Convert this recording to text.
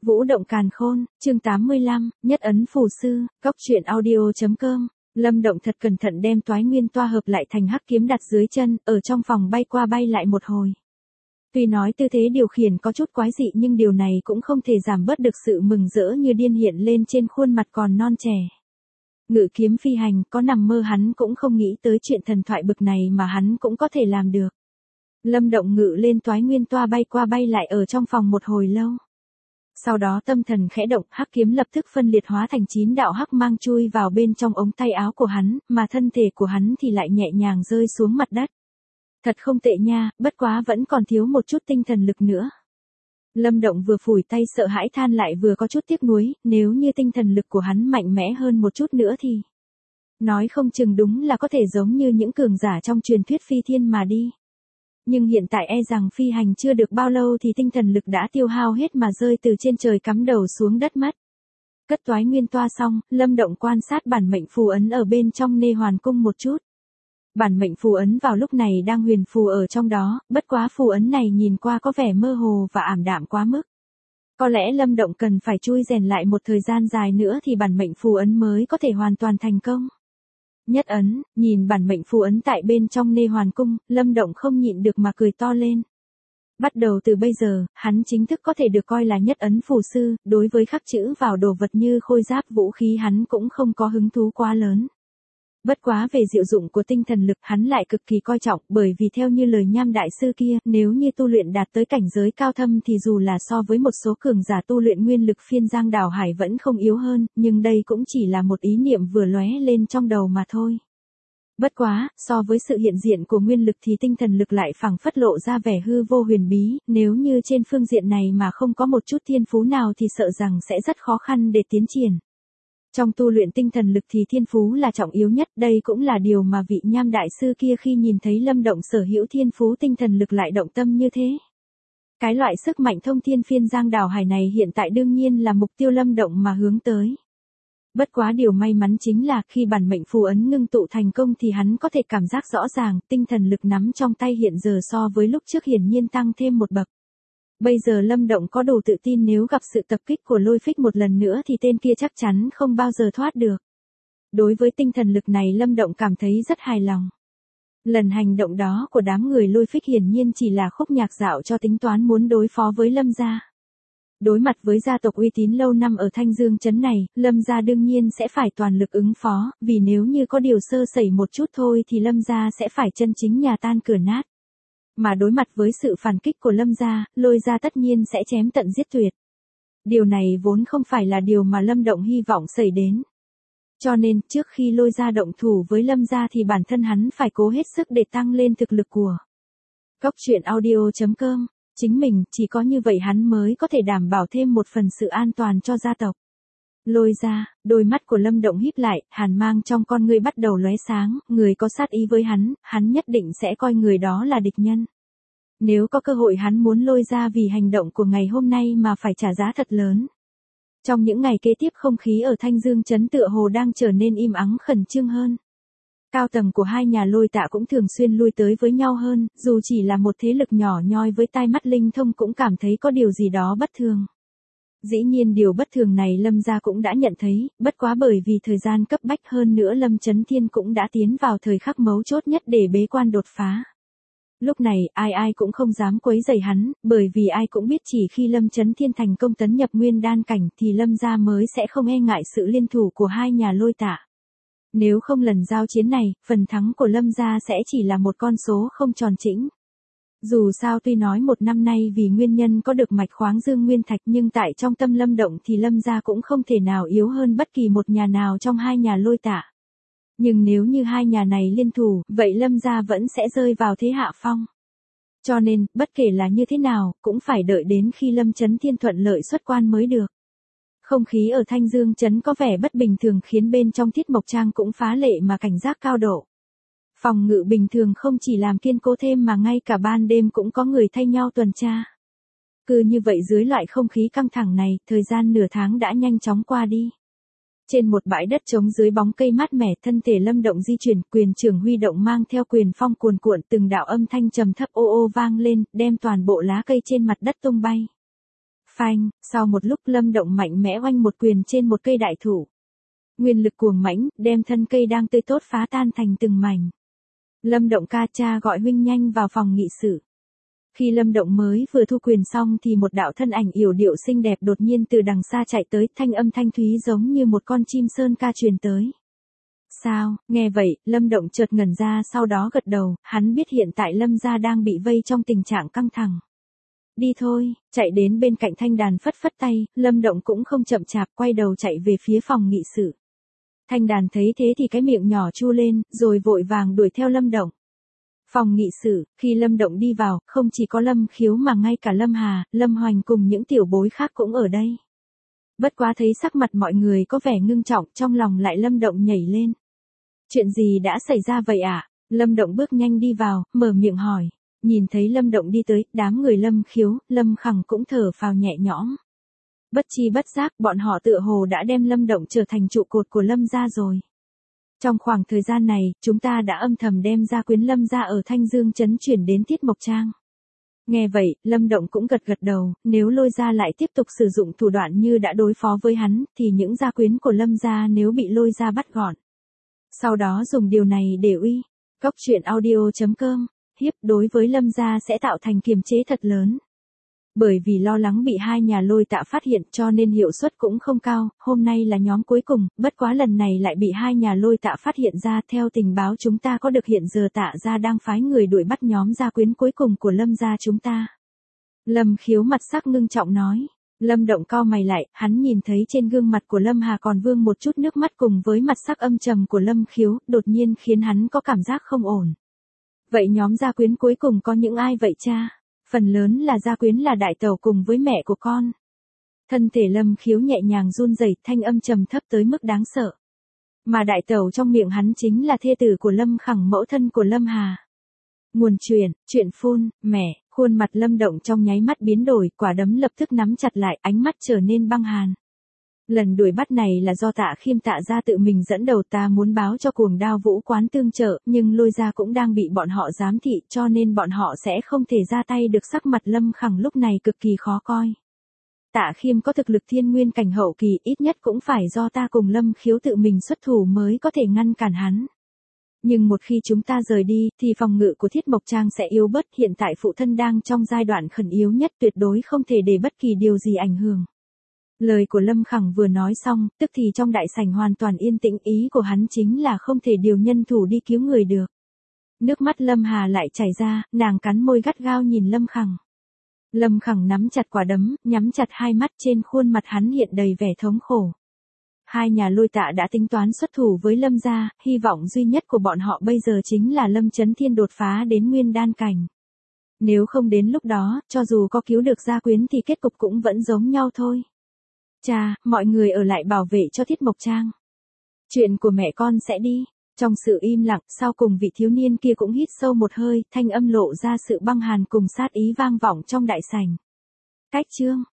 Vũ động càn khôn, chương 85, nhất ấn phù sư, góc truyện audio.com. Lâm Động thật cẩn thận đem toái nguyên toa hợp lại thành hắc kiếm đặt dưới chân, ở trong phòng bay qua bay lại một hồi. Tuy nói tư thế điều khiển có chút quái dị nhưng điều này cũng không thể giảm bớt được sự mừng rỡ như điên hiện lên trên khuôn mặt còn non trẻ. Ngự kiếm phi hành, có nằm mơ hắn cũng không nghĩ tới chuyện thần thoại bực này mà hắn cũng có thể làm được. Lâm Động ngự lên toái nguyên toa bay qua bay lại ở trong phòng một hồi lâu. Sau đó tâm thần khẽ động, hắc kiếm lập tức phân liệt hóa thành 9 đạo hắc mang chui vào bên trong ống tay áo của hắn, mà thân thể của hắn thì lại nhẹ nhàng rơi xuống mặt đất. Thật không tệ nha, bất quá vẫn còn thiếu một chút tinh thần lực nữa. Lâm Động vừa phủi tay sợ hãi than lại vừa có chút tiếc nuối, nếu như tinh thần lực của hắn mạnh mẽ hơn một chút nữa thì nói không chừng đúng là có thể giống như những cường giả trong truyền thuyết phi thiên mà đi. Nhưng hiện tại e rằng phi hành chưa được bao lâu thì tinh thần lực đã tiêu hao hết mà rơi từ trên trời cắm đầu xuống đất mất. Cất toái nguyên toa xong, Lâm Động quan sát bản mệnh phù ấn ở bên trong Nê Hoàn Cung một chút. Bản mệnh phù ấn vào lúc này đang huyền phù ở trong đó, bất quá phù ấn này nhìn qua có vẻ mơ hồ và ảm đạm quá mức. Có lẽ Lâm Động cần phải chui rèn lại một thời gian dài nữa thì bản mệnh phù ấn mới có thể hoàn toàn thành công. Nhất ấn, nhìn bản mệnh phù ấn tại bên trong Nê Hoàn Cung, Lâm Động không nhịn được mà cười to lên. Bắt đầu từ bây giờ, hắn chính thức có thể được coi là nhất ấn phù sư, đối với khắc chữ vào đồ vật như khôi giáp vũ khí hắn cũng không có hứng thú quá lớn. Bất quá về diệu dụng của tinh thần lực hắn lại cực kỳ coi trọng, bởi vì theo như lời Nham đại sư kia, nếu như tu luyện đạt tới cảnh giới cao thâm thì dù là so với một số cường giả tu luyện nguyên lực phiên giang đảo hải vẫn không yếu hơn, nhưng đây cũng chỉ là một ý niệm vừa lóe lên trong đầu mà thôi. Bất quá, so với sự hiện diện của nguyên lực thì tinh thần lực lại phảng phất lộ ra vẻ hư vô huyền bí, nếu như trên phương diện này mà không có một chút thiên phú nào thì sợ rằng sẽ rất khó khăn để tiến triển. Trong tu luyện tinh thần lực thì thiên phú là trọng yếu nhất, đây cũng là điều mà vị Nham đại sư kia khi nhìn thấy Lâm Động sở hữu thiên phú tinh thần lực lại động tâm như thế. Cái loại sức mạnh thông thiên phiên giang đảo hải này hiện tại đương nhiên là mục tiêu Lâm Động mà hướng tới. Bất quá điều may mắn chính là khi bản mệnh phù ấn ngưng tụ thành công thì hắn có thể cảm giác rõ ràng, tinh thần lực nắm trong tay hiện giờ so với lúc trước hiển nhiên tăng thêm một bậc. Bây giờ Lâm Động có đủ tự tin nếu gặp sự tập kích của Lôi Phích một lần nữa thì tên kia chắc chắn không bao giờ thoát được. Đối với tinh thần lực này Lâm Động cảm thấy rất hài lòng. Lần hành động đó của đám người Lôi Phích hiển nhiên chỉ là khúc nhạc dạo cho tính toán muốn đối phó với Lâm gia. Đối mặt với gia tộc uy tín lâu năm ở Thanh Dương trấn này, Lâm gia đương nhiên sẽ phải toàn lực ứng phó, vì nếu như có điều sơ sẩy một chút thôi thì Lâm gia sẽ phải chân chính nhà tan cửa nát. Mà đối mặt với sự phản kích của Lâm gia, Lôi gia tất nhiên sẽ chém tận giết tuyệt. Điều này vốn không phải là điều mà Lâm Động hy vọng xảy đến. Cho nên, trước khi Lôi gia động thủ với Lâm gia thì bản thân hắn phải cố hết sức để tăng lên thực lực của góc truyện audio.com. Chính mình, chỉ có như vậy hắn mới có thể đảm bảo thêm một phần sự an toàn cho gia tộc. Lôi gia, đôi mắt của Lâm Động híp lại, hàn mang trong con ngươi bắt đầu lóe sáng, người có sát ý với hắn nhất định sẽ coi người đó là địch nhân. Nếu có cơ hội hắn muốn Lôi gia vì hành động của ngày hôm nay mà phải trả giá thật lớn. Trong những ngày kế tiếp không khí ở Thanh Dương trấn tựa hồ đang trở nên im ắng khẩn trương hơn. Cao tầng của hai nhà Lôi Tạ cũng thường xuyên lui tới với nhau hơn, dù chỉ là một thế lực nhỏ nhoi với tai mắt linh thông cũng cảm thấy có điều gì đó bất thường. Dĩ nhiên điều bất thường này Lâm gia cũng đã nhận thấy, bất quá bởi vì thời gian cấp bách hơn nữa Lâm Chấn Thiên cũng đã tiến vào thời khắc mấu chốt nhất để bế quan đột phá. Lúc này ai cũng không dám quấy rầy hắn, bởi vì ai cũng biết chỉ khi Lâm Chấn Thiên thành công tấn nhập nguyên đan cảnh thì Lâm gia mới sẽ không e ngại sự liên thủ của hai nhà Lôi Tạ. Nếu không lần giao chiến này, phần thắng của Lâm gia sẽ chỉ là một con số không tròn chỉnh. Dù sao tuy nói một năm nay vì nguyên nhân có được mạch khoáng dương nguyên thạch nhưng tại trong tâm Lâm Động thì Lâm gia cũng không thể nào yếu hơn bất kỳ một nhà nào trong hai nhà Lôi Tạ. Nhưng nếu như hai nhà này liên thủ, vậy Lâm gia vẫn sẽ rơi vào thế hạ phong. Cho nên, bất kể là như thế nào, cũng phải đợi đến khi Lâm Chấn Thiên thuận lợi xuất quan mới được. Không khí ở Thanh Dương trấn có vẻ bất bình thường khiến bên trong Thiết Mộc Trang cũng phá lệ mà cảnh giác cao độ. Phòng ngự bình thường không chỉ làm kiên cố thêm mà ngay cả ban đêm cũng có người thay nhau tuần tra. Cứ như vậy dưới loại không khí căng thẳng này, thời gian nửa tháng đã nhanh chóng qua đi. Trên một bãi đất trống dưới bóng cây mát mẻ, thân thể Lâm Động di chuyển, quyền trưởng huy động mang theo quyền phong cuồn cuộn, từng đạo âm thanh trầm thấp ô ô vang lên, đem toàn bộ lá cây trên mặt đất tung bay. Phanh, sau một lúc Lâm Động mạnh mẽ oanh một quyền trên một cây đại thụ. Nguyên lực cuồng mãnh, đem thân cây đang tươi tốt phá tan thành từng mảnh. Lâm Động ca, cha gọi huynh nhanh vào phòng nghị sự. Khi Lâm Động mới vừa thu quyền xong thì một đạo thân ảnh yểu điệu xinh đẹp đột nhiên từ đằng xa chạy tới, thanh âm thanh thúy giống như một con chim sơn ca truyền tới. Sao? Nghe vậy, Lâm Động chợt ngẩn ra, sau đó gật đầu, hắn biết hiện tại Lâm gia đang bị vây trong tình trạng căng thẳng. Đi thôi, chạy đến bên cạnh thanh đàn phất phất tay, Lâm Động cũng không chậm chạp, quay đầu chạy về phía phòng nghị sự. Thanh đàn thấy thế thì cái miệng nhỏ chu lên, rồi vội vàng đuổi theo Lâm Động. Phòng nghị sự, khi Lâm Động đi vào, không chỉ có Lâm Khiếu mà ngay cả Lâm Hà, Lâm Hoành cùng những tiểu bối khác cũng ở đây. Bất quá thấy sắc mặt mọi người có vẻ ngưng trọng, trong lòng lại Lâm Động nhảy lên. Chuyện gì đã xảy ra vậy ạ? Lâm Động bước nhanh đi vào, mở miệng hỏi. Nhìn thấy Lâm Động đi tới, đám người Lâm Khiếu, Lâm Khẳng cũng thở phào nhẹ nhõm. Bất chi bất giác, bọn họ tựa hồ đã đem Lâm Động trở thành trụ cột của Lâm gia rồi. Trong khoảng thời gian này, chúng ta đã âm thầm đem gia quyến Lâm gia ở Thanh Dương trấn chuyển đến Tiết Mộc Trang. Nghe vậy, Lâm Động cũng gật gật đầu, nếu Lôi gia lại tiếp tục sử dụng thủ đoạn như đã đối phó với hắn, thì những gia quyến của Lâm gia nếu bị Lôi gia bắt gọn. Sau đó dùng điều này để uy. Góc truyện audio.com, hiếp đối với Lâm gia sẽ tạo thành kiềm chế thật lớn. Bởi vì lo lắng bị hai nhà Lôi Tạ phát hiện cho nên hiệu suất cũng không cao, hôm nay là nhóm cuối cùng, bất quá lần này lại bị hai nhà Lôi Tạ phát hiện ra. Theo tình báo chúng ta có được hiện giờ Tạ gia đang phái người đuổi bắt nhóm gia quyến cuối cùng của Lâm gia chúng ta. Lâm Khiếu mặt sắc ngưng trọng nói. Lâm Động cau mày lại, hắn nhìn thấy trên gương mặt của Lâm Hà còn vương một chút nước mắt cùng với mặt sắc âm trầm của Lâm Khiếu, đột nhiên khiến hắn có cảm giác không ổn. Vậy nhóm gia quyến cuối cùng có những ai vậy cha? Phần lớn là gia quyến là đại tẩu cùng với mẹ của con. Thân thể Lâm Khiếu nhẹ nhàng run rẩy, thanh âm trầm thấp tới mức đáng sợ. Mà đại tẩu trong miệng hắn chính là thê tử của Lâm Khẳng, mẫu thân của Lâm Hà. Nguồn chuyện phun, mẹ, khuôn mặt Lâm Động trong nháy mắt biến đổi, quả đấm lập tức nắm chặt lại, ánh mắt trở nên băng hàn. Lần đuổi bắt này là do Tạ Khiêm Tạ gia tự mình dẫn đầu, ta muốn báo cho Cuồng Đao Vũ quán tương trợ, nhưng Lôi gia cũng đang bị bọn họ giám thị cho nên bọn họ sẽ không thể ra tay được. Sắc mặt Lâm Khẳng lúc này cực kỳ khó coi. Tạ Khiêm có thực lực thiên nguyên cảnh hậu kỳ, ít nhất cũng phải do ta cùng Lâm Khiếu tự mình xuất thủ mới có thể ngăn cản hắn. Nhưng một khi chúng ta rời đi, thì phòng ngự của Thiết Mộc Trang sẽ yếu bớt, hiện tại phụ thân đang trong giai đoạn khẩn yếu nhất, tuyệt đối không thể để bất kỳ điều gì ảnh hưởng. Lời của Lâm Khẳng vừa nói xong, tức thì trong đại sảnh hoàn toàn yên tĩnh, ý của hắn chính là không thể điều nhân thủ đi cứu người được. Nước mắt Lâm Hà lại chảy ra, nàng cắn môi gắt gao nhìn Lâm Khẳng. Lâm Khẳng nắm chặt quả đấm, nhắm chặt hai mắt, trên khuôn mặt hắn hiện đầy vẻ thống khổ. Hai nhà Lôi Tạ đã tính toán xuất thủ với Lâm gia, hy vọng duy nhất của bọn họ bây giờ chính là Lâm Chấn Thiên đột phá đến nguyên đan cảnh. Nếu không đến lúc đó, cho dù có cứu được gia quyến thì kết cục cũng vẫn giống nhau thôi. Cha, mọi người ở lại bảo vệ cho Thiết Mộc Trang. Chuyện của mẹ con sẽ đi. Trong sự im lặng, sau cùng vị thiếu niên kia cũng hít sâu một hơi, thanh âm lộ ra sự băng hàn cùng sát ý vang vọng trong đại sảnh. Cách chương